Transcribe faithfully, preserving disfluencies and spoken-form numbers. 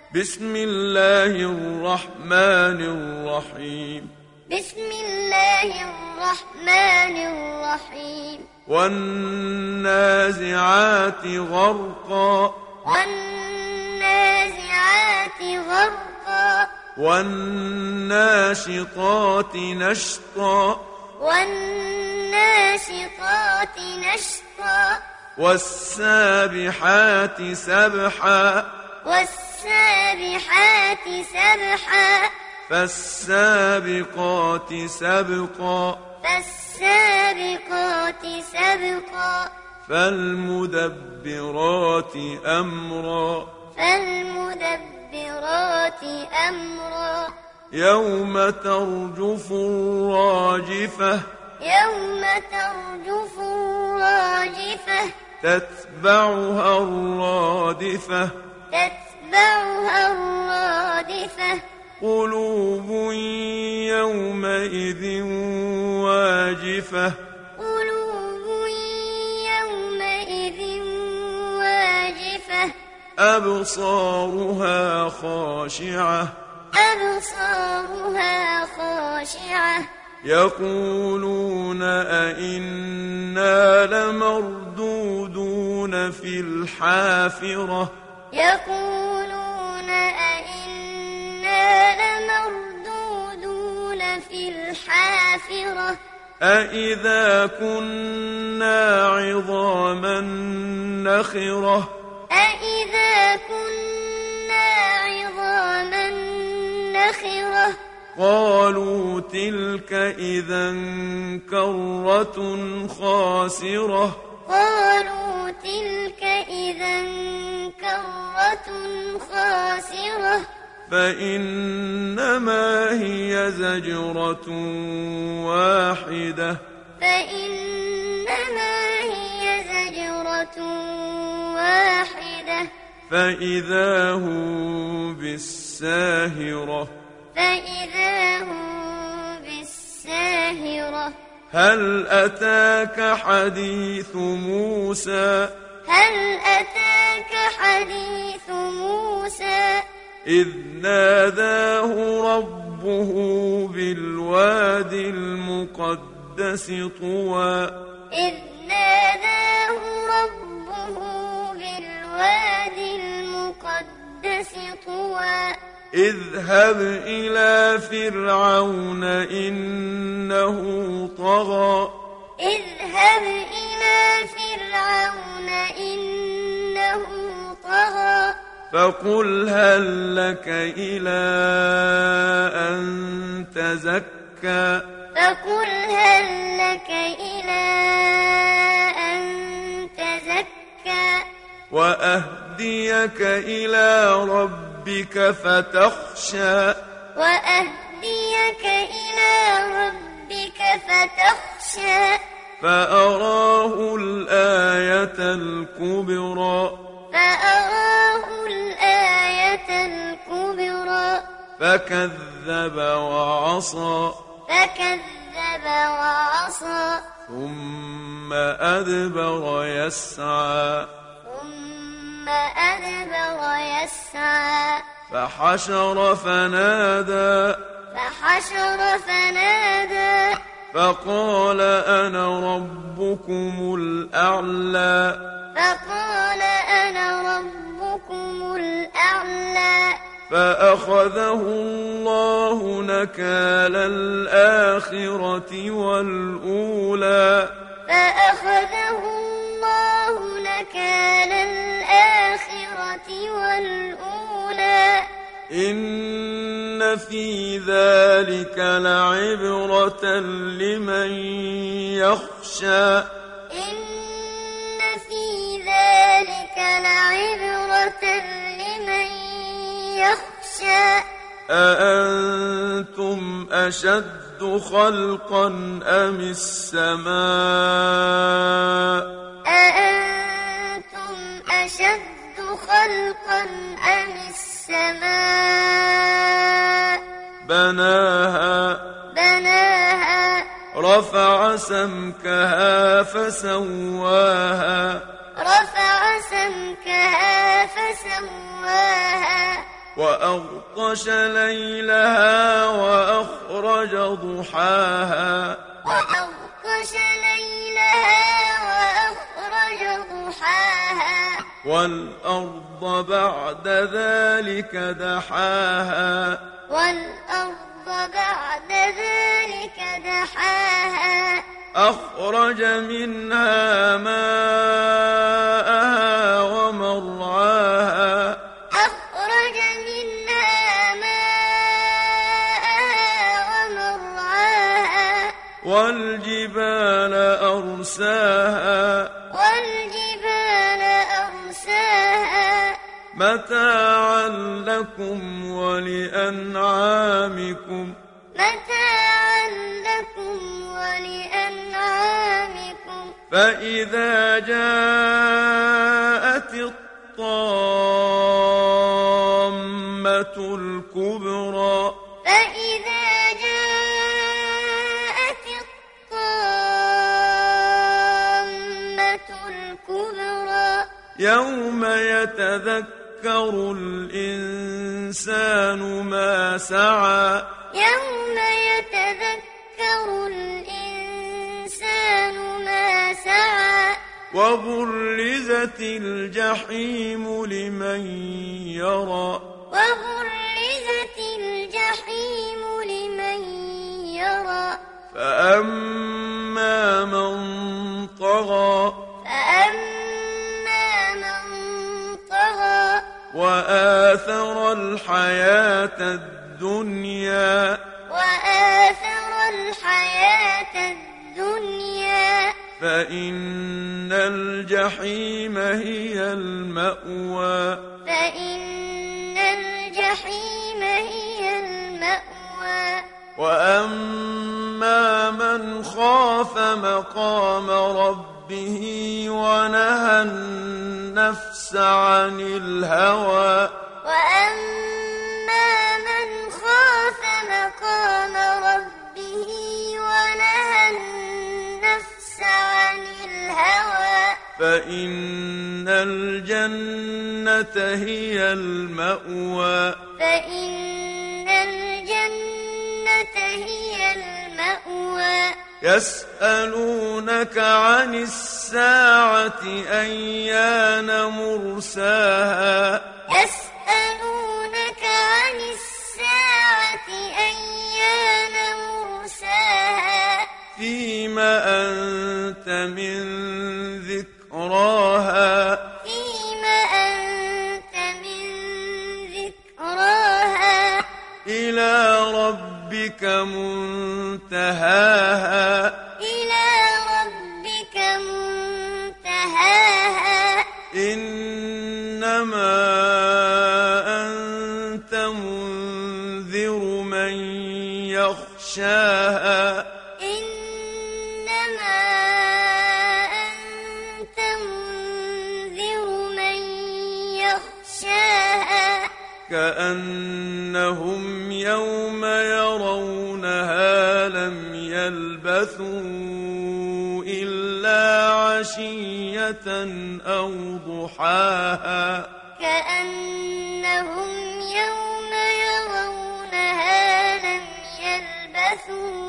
بسم الله الرحمن الرحيم بسم الله الرحمن الرحيم والنازعات غرقا والنازعات غرقا والناشطات نشطا والناشطات نشطا والسابحات سبحا والسابحات سبحا فالسابقات سبقا فالسابقات سبقا فالمدبرات أمرا فالمدبرات أمرا يوم ترجف الراجفة يوم ترجف الراجفة تتبعها الرادفة تتبعها الرادفة قلوب يومئذ واجفة قلوب يومئذ واجفة أبصارها خاشعة أبصارها خاشعة يقولون أئنا لمردودون في الحافرة يقولون أئنا لمردودون في الحافرة أئذا كنا عظاما نخرة أئذا كنا عظاما نخرة قالوا تلك إذا كرة خاسرة قالوا تلك إذا كرة خاسرة فإنما هي زجرة واحدة فإنما هي زجرة واحدة فإذا هم بالساهرة فإذا هم بالساهرة هل أتاك حديث موسى هل أتاك حديث موسى إذ ناداه ربه بالواد المقدس طوى إذ ناداه ربه بالواد المقدس طوى اذهب إلى فرعون إنه طغى اذهب إلى فرعون إنه طغى فقل هل لك إلى أن تزكى فقل هل لك إلى أن تزكى وأهديك إلى ربك فتخشى وأهديك إلى ربك فتخشى فأراه الآية الكبرى فأراه الآية الكبرى فكذب وعصى فكذب وعصى ثم أدبر يسعى ثم أدبر يسعى فحشر فنادى فحشر فنادى فقال أنا ربكم الأعلى فقال أنا ربكم الأعلى فأخذه الله نكال الآخرة والأولى فأخذه الله نكال الآخرة والأولى إن في ذلك لعبرة لمن يخشى إن في ذلك لعبرة لمن يخشى أأنتم أشد خلقا أم السماء أأنتم أشد خلقا أم السماء بناها بناها رفع سمكها فسواها رفع سمكها فسواها وأغطش ليلها وأخرج ضحاها وأغطش ليلها وأخرج ضحاها والأرض بعد ذلك دحاها والأرض بعد ذلك دحاها أخرج منها ماءها ومرعاها أخرج منها ماءها ومرعاها والجبال أرساها والجبال أرساها متاعا لكم ولأنعامكم متاعا لكم ولأنعامكم فإذا جاءت الطامة الكبرى فإذا جاءت الطامة الكبرى يوم يتذكر الإنسان ما سعى يوم يتذكر الإنسان ما سعى وبرزت الجحيم لمن يرى وبرزت الجحيم لمن يرى فأما من طغى فأما من طغى وآثر الحياة الدنيا وآثر الحياة الدنيا فإن الجحيم هي المأوى فإن الجحيم هي المأوى وأما من خاف مقام ربه ونهى النفس عن الهوى وأما من خاف مقام ربه ونهى النفس عن الهوى فإن الجنة هي المأوى فإن الجنة هي المأوى يسألونك عن الساعة أيان مرساها يسألونك عن الساعة أيان مرساها فيما أنت من ذكراها فيما أنت من ذكراها إلى ربك منتهاها إلى ربك منتهاها إنما أنت منذر من يخشاها إنما أنت منذر من يخشاها كأنهم يوم يرونها لم يلبثوا إلا عشية أو ضحاها كأنهم يوم يرونها لم يلبثوا